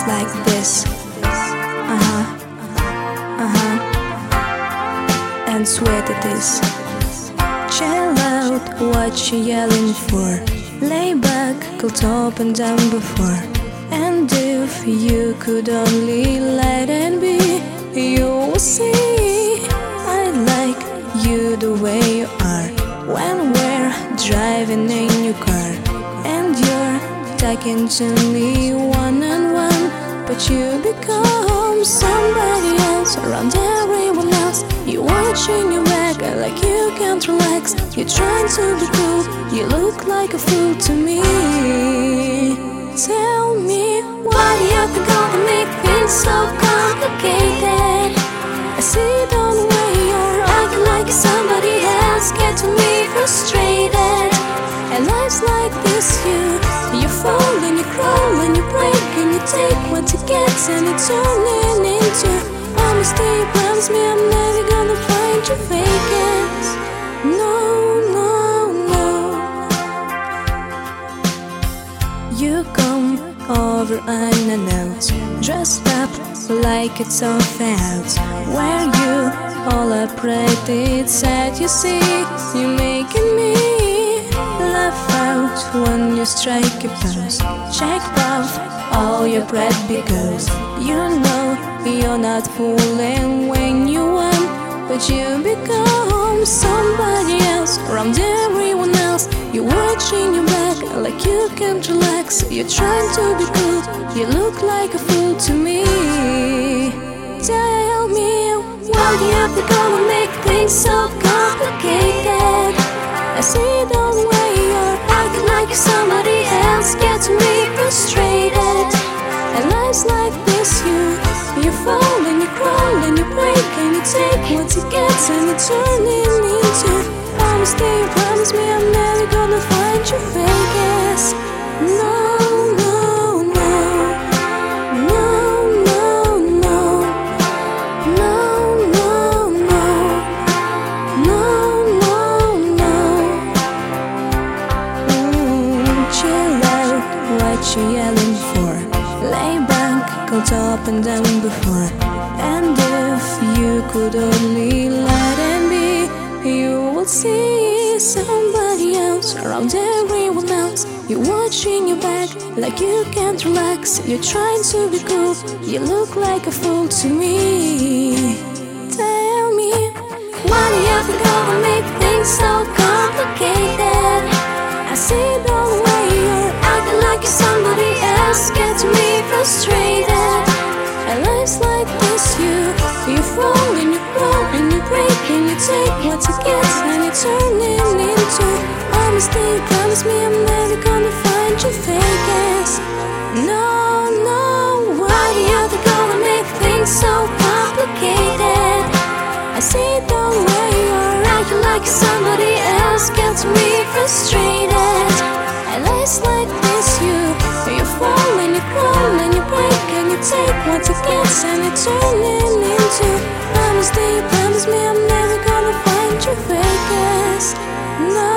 like this. And sweat it is. Chill out, what you yelling for? Lay back, cold up and down before. And if you could only let it be, you will see I like you the way you are. When we're driving in your car and you're talking to me one-on-one, but you become somebody else around everyone else. You're watching your back like you can't relax. You're trying to be cool, you look like a fool to me. Tell me, why do you think gonna make things so complicated? I see the way you're acting like somebody else, getting me frustrated. And life's like this, you fall and you crawl and you break and you take what you get and you turn it into honesty. Promise me I'm never gonna find you fake ass. No, no, no. You come over unannounced, dressed up like it's all out. Where you all up pretty, it's sad you see. You're making me laugh out when you strike a pose. Check off all your breath because you know you're not fooling when you win, but you become somebody else around everyone else. You're watching your back like you can't relax. You're trying to be cool, you look like a fool to me. Tell me, why do you have to go and make things so complicated? I see the way you're acting like somebody else, gets me frustrated. And life's like this, you fall and you crawl and you break and you take what you get and you turn it into honesty. You promise me I'm never gonna find you fake ass. No, no, no. No, no, no. No, no, no. No, no, no. Chill out, what you yelling for? Lay back, cold up and down before. And if you could only let it be, you will see somebody else around everyone else. You're watching your back like you can't relax. You're trying to be cool, you look like a fool to me. Tell me, why do you have to go and make things so complicated? I see the way you're acting like you're somebody else, gets me frustrated. And life's like this, you fall and you crawl and you break and you take what you get and you turn it into honesty. Promise me I'm never gonna find you fake ass. No, no, why do you have to go and make things so complicated? I see the way you're acting like somebody else, gets me frustrated. And life's like this, you fall and you crawl and you break and you take what you get and you turn it into honesty. Promise me I'm never gonna find you fake ass. No.